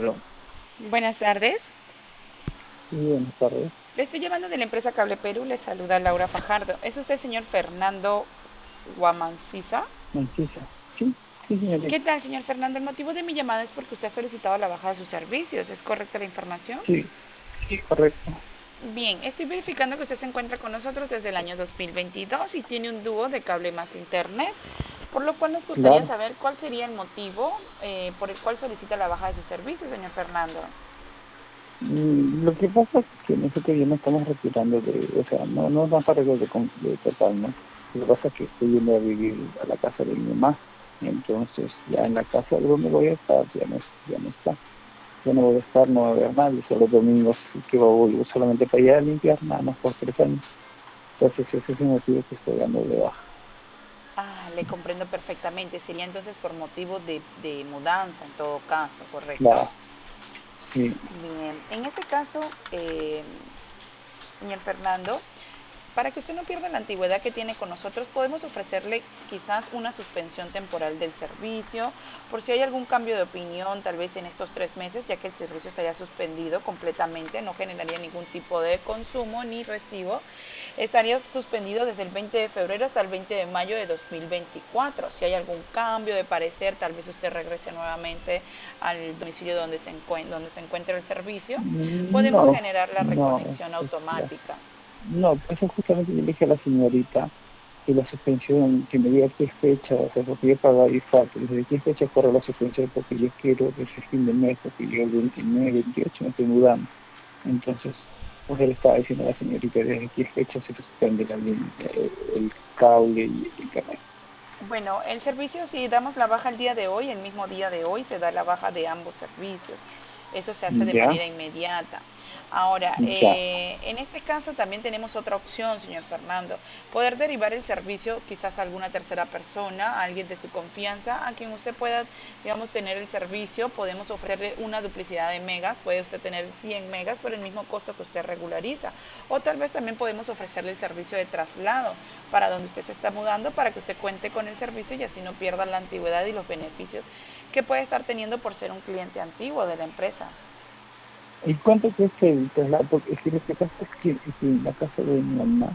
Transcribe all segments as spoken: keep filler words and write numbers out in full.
Aló. Buenas tardes. Sí, buenas tardes. Le estoy llamando de la empresa Cable Perú. Le saluda Laura Fajardo. ¿Es usted el señor Fernando Guamancisa? Mancisa. Sí, sí, ¿Qué señorita. tal, señor Fernando? El motivo de mi llamada es porque usted ha solicitado la baja de sus servicios. ¿Es correcta la información? Sí, sí, correcto. Bien, estoy verificando que usted se encuentra con nosotros desde el año dos mil veintidós y tiene un dúo de cable más internet, por lo cual nos gustaría Claro. saber cuál sería el motivo eh, por el cual solicita la baja de sus servicios, señor Fernando. Mm, Lo que pasa es que nosotros ya nos estamos retirando de, o sea, no, no nos arreglo de, com- de totalmente. Lo que pasa es que estoy yendo a vivir a la casa de mi mamá. Entonces, ya en la casa donde voy a estar, ya no, es- ya no está. Ya no voy a estar, no va a haber nadie, solo domingos que voy solamente para allá a limpiar, nada más por tres años. Entonces, ese es el motivo que estoy dando de baja. Ah, le comprendo perfectamente. Sería entonces por motivo de, de mudanza en todo caso, ¿correcto? Claro, sí. Bien, en ese caso, eh, señor Fernando, para que usted no pierda la antigüedad que tiene con nosotros, podemos ofrecerle quizás una suspensión temporal del servicio, por si hay algún cambio de opinión, tal vez en estos tres meses, ya que el servicio estaría suspendido completamente, no generaría ningún tipo de consumo ni recibo. Estaría suspendido desde el veinte de febrero hasta el veinte de mayo de dos mil veinticuatro. Si hay algún cambio de parecer, tal vez usted regrese nuevamente al domicilio donde se, encuent donde se encuentra el servicio, podemos No, generar la no, reconexión pues la- automática. no, pues eso justamente yo le dije a la señorita que la suspensión, que me diga qué fecha, o sea, porque yo pagaba y falta, desde qué fecha corre la suspensión, porque yo quiero desde fin de mes, porque yo el veintinueve, veintiocho me estoy mudando. Entonces, pues él estaba diciendo a la señorita desde qué fecha se suspende la línea, eh, el cable y el internet. Bueno, el servicio, si damos la baja el día de hoy, el mismo día de hoy, se da la baja de ambos servicios. Eso se hace de Ya, manera inmediata. Ahora, ya. eh, en este caso también tenemos otra opción, señor Fernando, poder derivar el servicio quizás a alguna tercera persona, a alguien de su confianza, a quien usted pueda, digamos, tener el servicio. Podemos ofrecerle una duplicidad de megas, puede usted tener cien megas por el mismo costo que usted regulariza. O tal vez también podemos ofrecerle el servicio de traslado para donde usted se está mudando, para que usted cuente con el servicio y así no pierda la antigüedad y los beneficios que puede estar teniendo por ser un cliente antiguo de la empresa. ¿Y cuánto cuesta el traslado? Porque es que lo que pasa es que, es que en la casa de mi mamá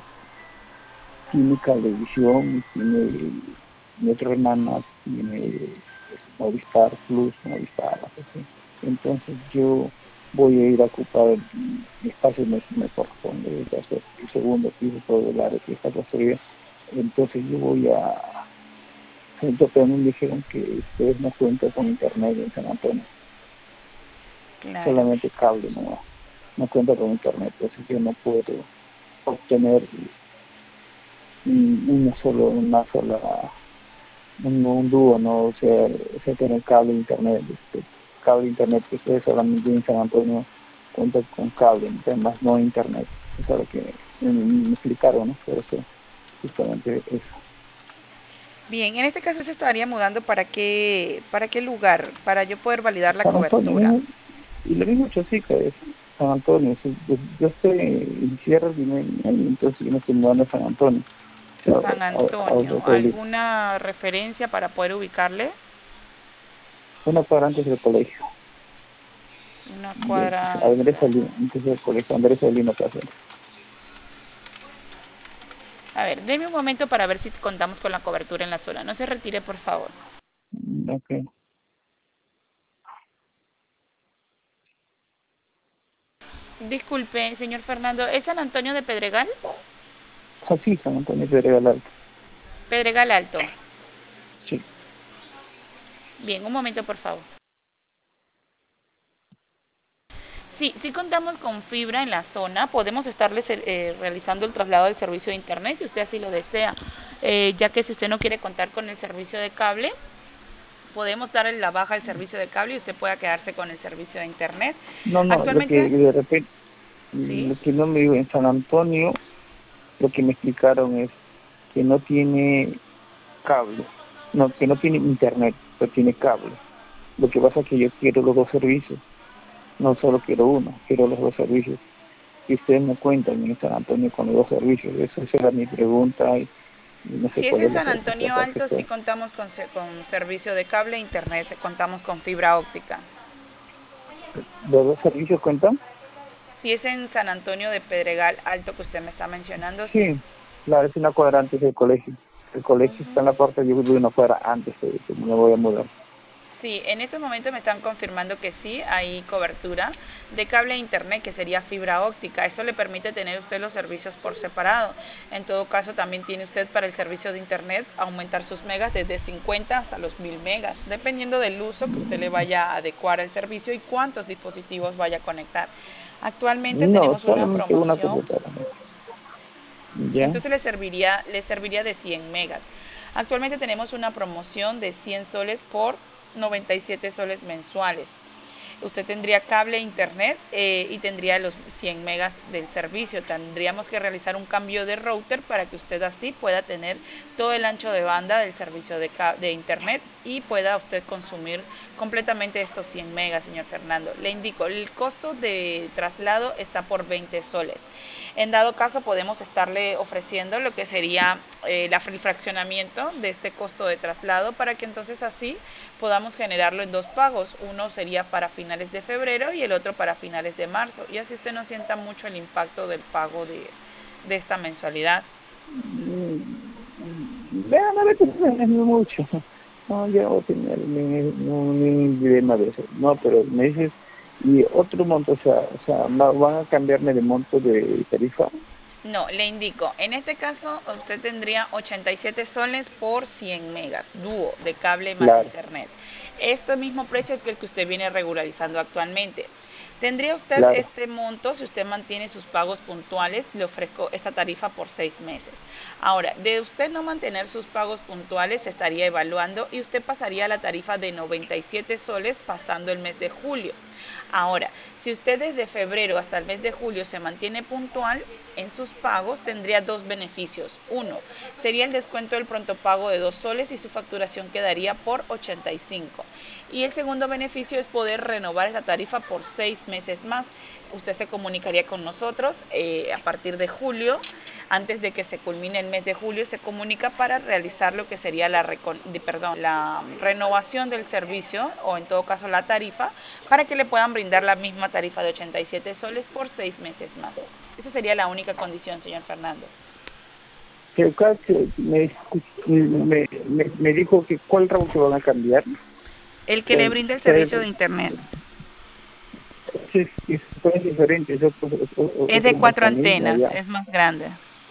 tiene cablevisión, tiene mi otra hermana, tiene es, Movistar Plus, Movistar, algo así. Entonces yo voy a ir a ocupar el, mi espacio, me, me corresponde el tercer y segundo piso, todo el área que está construida. Entonces yo voy a... Entonces también me dijeron que ustedes no cuentan con internet en San Antonio, Claro. solamente cable, no, no cuenta con internet, entonces yo no puedo obtener un- una, solo, una sola un, un dúo, ¿no? O sea, o sea, tener cable de internet, este, cable internet que ustedes solamente en San Antonio cuenta con cable, además no internet. Eso es lo que me, me explicaron, ¿no? Por eso, justamente eso. Bien, en este caso se estaría mudando para qué, para qué lugar, para yo poder validar la San Antonio, cobertura. mismo, y lo mismo Chosica es San Antonio. Sí, yo, yo estoy en Sierra Limeña y entonces yo me estoy mudando a San Antonio, a, San a, a otro Antonio, pueblito. ¿alguna referencia para poder ubicarle? Una cuadra antes del colegio, Una del cuadra Andrés antes. Salino, antes del colegio Andrés Salino Plaza. A ver, deme un momento para ver si contamos con la cobertura en la zona. No se retire, por favor. Ok. Disculpe, señor Fernando, ¿es San Antonio de Pedregal? Así, San Antonio de Real. Pedregal Alto. Sí. Bien, un momento, por favor. Sí, sí contamos con fibra en la zona. Podemos estarles eh, realizando el traslado del servicio de internet si usted así lo desea. Eh, ya que si usted no quiere contar con el servicio de cable, podemos darle la baja al servicio de cable y usted pueda quedarse con el servicio de internet. No, no, lo que Actualmente, de repente, sí. lo que no me digo en San Antonio, lo que me explicaron es que no tiene cable, no, que no tiene internet, pero tiene cable. Lo que pasa es que yo quiero los dos servicios, no solo quiero uno, quiero los dos servicios. Y ustedes me cuentan en San Antonio con los dos servicios. Eso, esa era mi pregunta y, y no sé Si es cuál en es la San respuesta Antonio para Alto, sí usted. contamos con, con servicio de cable e internet, contamos con fibra óptica. ¿Los dos servicios cuentan? Si es en San Antonio de Pedregal Alto que usted me está mencionando, sí. Sí, claro, es una cuadra antes del colegio. El colegio está Ujú. en la parte, yo vivo una cuadra antes de que me voy a mudar. Sí, en estos momentos me están confirmando que sí hay cobertura de cable e internet, que sería fibra óptica. Esto le permite tener usted los servicios por separado. En todo caso, también tiene usted para el servicio de internet aumentar sus megas desde cincuenta hasta los mil megas, dependiendo del uso que usted le vaya a adecuar al servicio y cuántos dispositivos vaya a conectar. Actualmente No, tenemos una solamente una promoción. computadora. ¿Ya? Entonces le serviría, le serviría de cien megas. Actualmente tenemos una promoción de cien soles por noventa y siete soles mensuales. Usted tendría cable e internet eh, y tendría los cien megas del servicio. Tendríamos que realizar un cambio de router para que usted así pueda tener todo el ancho de banda del servicio de, de internet y pueda usted consumir completamente estos cien megas, señor Fernando. Le indico, el costo de traslado está por veinte soles. En dado caso, podemos estarle ofreciendo lo que sería eh, la, el fraccionamiento de este costo de traslado para que entonces así podamos generarlo en dos pagos. Uno sería para finales de febrero y el otro para finales de marzo. Y así usted no sienta mucho el impacto del pago de, de esta mensualidad. Mm, Vean, a ver, no es mucho. No, yo no voy a tener ningún ningún dilema de eso. No, pero me dices, y otro monto, o sea, o sea, ¿va- ¿van a cambiarme de monto de tarifa? No, le indico, en este caso usted tendría ochenta y siete soles por cien megas, dúo de cable más Claro, internet. Este mismo precio es el que usted viene regularizando actualmente. Tendría usted claro. este monto si usted mantiene sus pagos puntuales, le ofrezco esta tarifa por seis meses. Ahora, de usted no mantener sus pagos puntuales, se estaría evaluando y usted pasaría a la tarifa de noventa y siete soles pasando el mes de julio. Ahora, si usted desde febrero hasta el mes de julio se mantiene puntual en sus pagos, tendría dos beneficios. Uno, sería el descuento del pronto pago de dos soles y su facturación quedaría por ochenta y cinco. Y el segundo beneficio es poder renovar esa tarifa por seis meses más. Usted se comunicaría con nosotros eh, a partir de julio. Antes de que se culmine el mes de julio, se comunica para realizar lo que sería la, perdón, la renovación del servicio o en todo caso la tarifa para que le puedan brindar la misma tarifa de ochenta y siete soles por seis meses más. Esa sería la única condición, señor Fernando. Pero claro, que me, me, me, me dijo que cuál router van a cambiar. El que le Que, brinda el servicio que, de internet. es, es, es diferente, es otro, otro, Es de otro cuatro mecanismo antenas, ya. es más grande.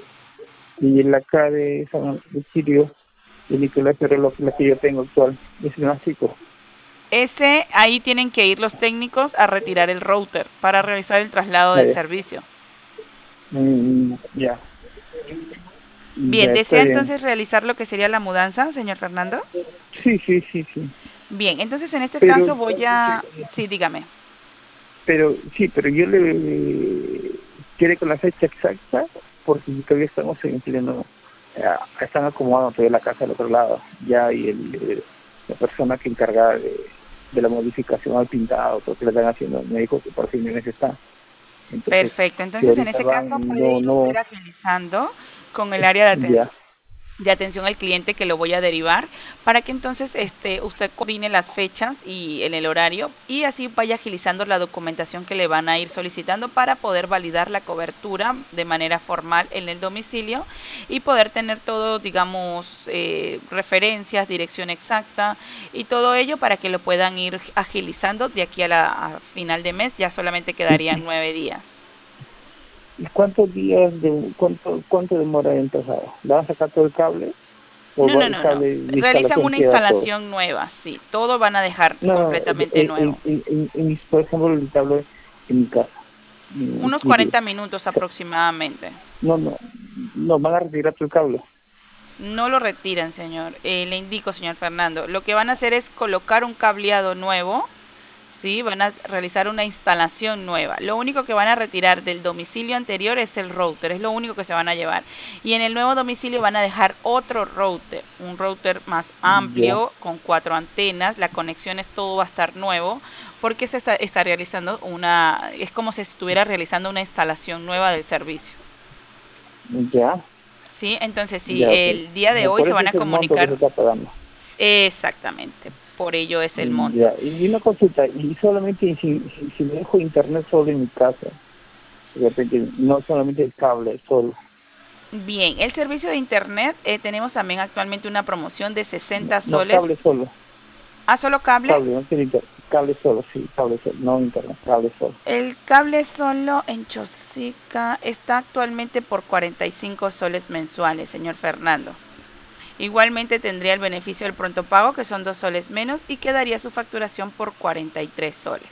Y la acá de San Lucidio, de Nicolás, pero lo, la que yo tengo actual, es más chico. Ese, ahí tienen que ir los técnicos a retirar el router para realizar el traslado del Vaya. servicio. Mm, ya, Bien, ya está ¿desea bien. entonces realizar lo que sería la mudanza, señor Fernando? Sí, sí, sí, sí. Bien, entonces en este Pero, caso voy a... Sí, dígame. pero, sí, pero yo le quiere con la fecha exacta, porque todavía estamos en pleno, eh, están acomodando todavía la casa al otro lado, ya, y el, eh, la persona que encargada de, de la modificación al pintado, todo lo que le están haciendo, me dijo que por fin mes está. Entonces, Perfecto, si entonces en ahorita ese caso van, puede no, ir usted no, agilizando con el área de ya. atención de atención al cliente que lo voy a derivar para que entonces este, usted coordine las fechas y en el horario y así vaya agilizando la documentación que le van a ir solicitando para poder validar la cobertura de manera formal en el domicilio y poder tener todo, digamos, eh, referencias, dirección exacta y todo ello para que lo puedan ir agilizando de aquí a la a final de mes. Ya solamente ¿Y, quedarían nueve días. y cuántos días, de cuánto cuánto demora en pasar? ¿Le van a sacar todo el cable? ¿O No, va- no, el no, no. cable de Realizan instalación una queda todo? instalación nueva, sí. Todo van a dejar No, no, completamente en, nuevo. en, en, en, en mis- por ejemplo, el cable en mi casa, en Unos estudio. cuarenta minutos aproximadamente. No, no, no, van a retirar todo el cable. No lo retiran, señor. Eh, le indico, señor Fernando. Lo que van a hacer es colocar un cableado nuevo. Sí, van a realizar una instalación nueva. Lo único que van a retirar del domicilio anterior es el router, es lo único que se van a llevar. Y en el nuevo domicilio van a dejar otro router, un router más Ya, amplio, con cuatro antenas, la conexión es todo va a estar nuevo, porque se está, está realizando una, es como si estuviera realizando una instalación nueva del servicio. ya, Sí, entonces sí, ya, ok. el día de hoy Por se eso van es a el monto que se comunicar está pagando. exactamente. por ello es el Mm, monto. ya. Y una consulta, y solamente si, si, si me dejo internet solo en mi casa, de repente, no solamente el cable, solo, Bien, el servicio de internet, eh, tenemos también actualmente una promoción de no, sesenta no soles. cable solo, ¿A solo cable? cable, no tiene internet, cable solo, sí, cable solo, no internet, cable solo. El cable solo en Chosica está actualmente por cuarenta y cinco soles mensuales, señor Fernando. Igualmente tendría el beneficio del pronto pago, que son dos soles menos, y quedaría su facturación por cuarenta y tres soles.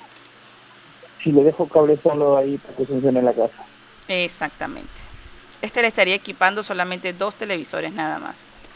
Si le dejo cable solo ahí para que funcione en la casa. Exactamente. Este le estaría equipando solamente dos televisores nada más.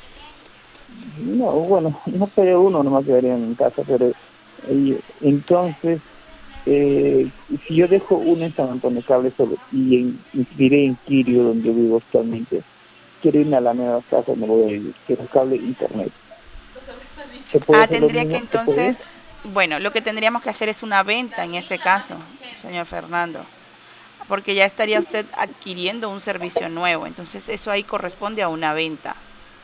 No, bueno, no sería uno, nomás quedaría en casa, pero eh, entonces, eh, si yo dejo uno en San Antonio cable solo y en, iré en Quirio, donde vivo actualmente, quiero irme a la nueva casa, me voy a vivir, quiero cable internet. ¿Se puede Ah, hacer lo tendría que mismo? ¿Se puede? entonces, bueno, lo que tendríamos que hacer es una venta en ese caso, señor Fernando, porque ya estaría usted adquiriendo un servicio nuevo, entonces eso ahí corresponde a una venta.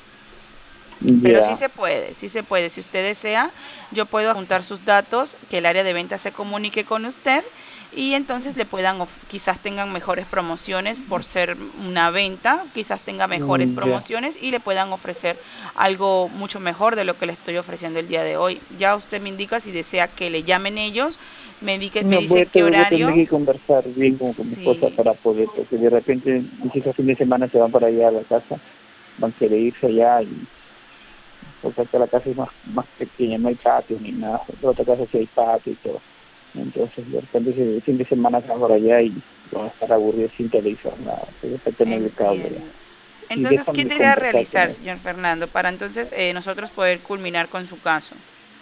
Pero sí Ya, se puede, sí se puede. Si usted desea, yo puedo apuntar sus datos, que el área de venta se comunique con usted y entonces le puedan, quizás tengan mejores promociones por ser una venta, quizás tenga mejores mm, ya. promociones y le puedan ofrecer algo mucho mejor de lo que le estoy ofreciendo el día de hoy. Ya usted me indica si desea que le llamen ellos, me, indique, me No, voy dice a, qué tener- voy a tener horario. que conversar bien con, con mi esposa Sí, para poder, porque de repente mis hijas fin de semana se van para allá a la casa, van a querer irse allá y porque acá la casa es más, más pequeña, no hay patio ni nada, en otra casa sí hay patio y todo. Entonces, de repente el fin de semana se van por allá y van a estar aburridos sin televisor, nada, entonces hay que tener el cable ya. entiendo. Y Entonces, ¿qué déjame desea conversar con realizar, él. señor Fernando, para entonces eh, nosotros poder culminar con su caso?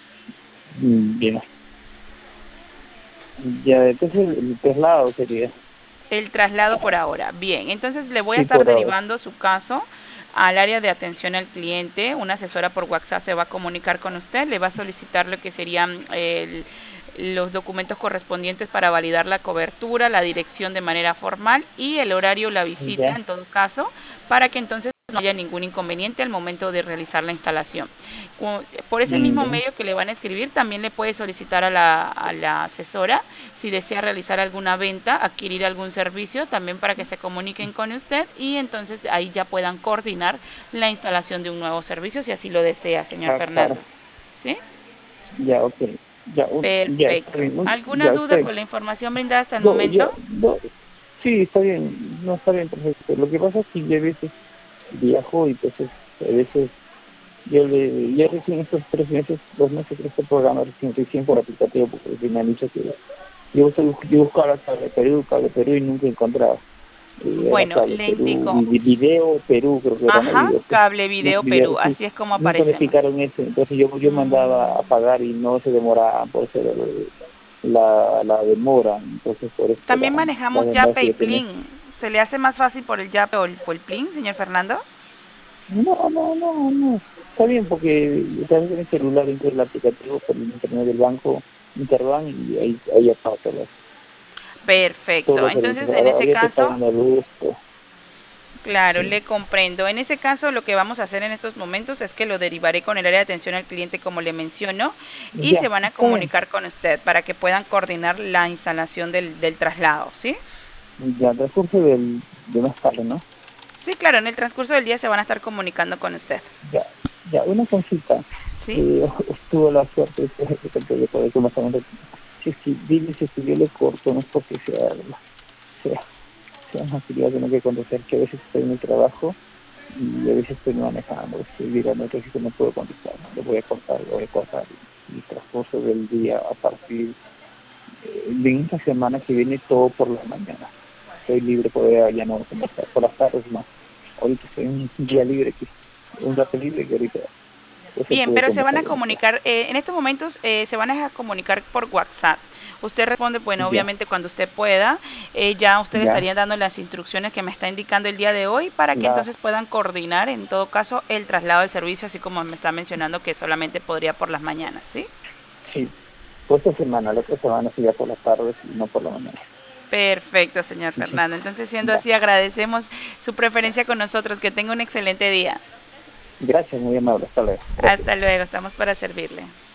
Mm, bien, ya, entonces el traslado sería, El traslado por ahora. Bien, entonces le voy a sí, estar por ahora, derivando su caso al área de atención al cliente. Una asesora por WhatsApp se va a comunicar con usted, le va a solicitar lo que serían el, los documentos correspondientes para validar la cobertura, la dirección de manera formal y el horario, la visita ya, en todo caso, para que entonces no haya ningún inconveniente al momento de realizar la instalación. Por ese mm, mismo ya, medio que le van a escribir, también le puede solicitar a la, a la asesora si desea realizar alguna venta, adquirir algún servicio, también para que se comuniquen con usted y entonces ahí ya puedan coordinar la instalación de un nuevo servicio si así lo desea, señor ah, claro, Fernando. ¿Sí? ya, ok, ya, un- ya, está Perfecto. bien, un- ¿Alguna ya, duda está con bien. la información brindada hasta el No, ya, momento? no, sí, está bien, no está bien, perfecto. Lo que pasa es que yo a veces viajo y entonces a veces yo le, ya recién estos tres meses, dos meses que este programa recién, recién por aplicativo, porque me han dicho que yo, busco- yo buscaba cable Perú, cable Perú y nunca encontraba. Y era Bueno, cable le Perú, indico. vi- vi- video Perú, creo que era, ¿no? Ajá, Video, Cable no, Video video, Perú, sí, así es como nunca me aparecemos. explicaron eso, entonces yo, yo mandaba a Mm, pagar y no se demoraba por ser el- la, la demora, entonces por eso era También la manejamos demora Yape que y yo tenía. Plin. ¿Se le hace más fácil por el Yape o el, o el Plin, señor Fernando? No, no, no, no. Está bien porque también en el celular entro el aplicativo por el internet del banco, Interbank, y ahí, ahí apago todo, todos Perfecto. los servicios. Entonces, en Ahora, ese ahora estoy caso, pagando luz, todo. claro, Sí. le comprendo. En ese caso, lo que vamos a hacer en estos momentos es que lo derivaré con el área de atención al cliente, como le menciono, y se Ya, van a está bien. comunicar con usted para que puedan coordinar la instalación del, del traslado, ¿sí? Ya, transcurso del, de más tarde, ¿no? Sí, claro, en el transcurso del día se van a estar comunicando con usted, Ya, ya, una consulta. ¿sí? Eh, tuve la suerte de de- de poder conversar. Si es que, dime si es que yo le corto, no es porque sea, sea, sea una actividad que no que contestar, que a veces estoy en el trabajo y a veces estoy manejando, estoy mirando, entonces no puedo contestar, lo voy a cortar, lo voy a cortar y el transcurso del día a partir eh, de esta semana que viene todo por la mañana. Estoy libre, poder ya no conversar, por las tardes más. Ahorita estoy en un día libre, que un rato libre que ahorita pues se Bien, puede pero se van conversar a con usted. comunicar, eh, en estos momentos eh, se van a comunicar por WhatsApp. Usted responde, bueno, Ya, obviamente cuando usted pueda, eh, ya usted le ya, estaría dando las instrucciones que me está indicando el día de hoy para que la, entonces puedan coordinar en todo caso el traslado del servicio, así como me está mencionando que solamente podría por las mañanas, ¿sí? sí, por esta semana, la otra semana sí ya por las tardes y no por la mañana. Perfecto, señor Sí, Fernando. Entonces, siendo ya, así, agradecemos su preferencia con nosotros. Que tenga un excelente día. gracias, muy amable, hasta luego, gracias. Hasta luego, estamos para servirle.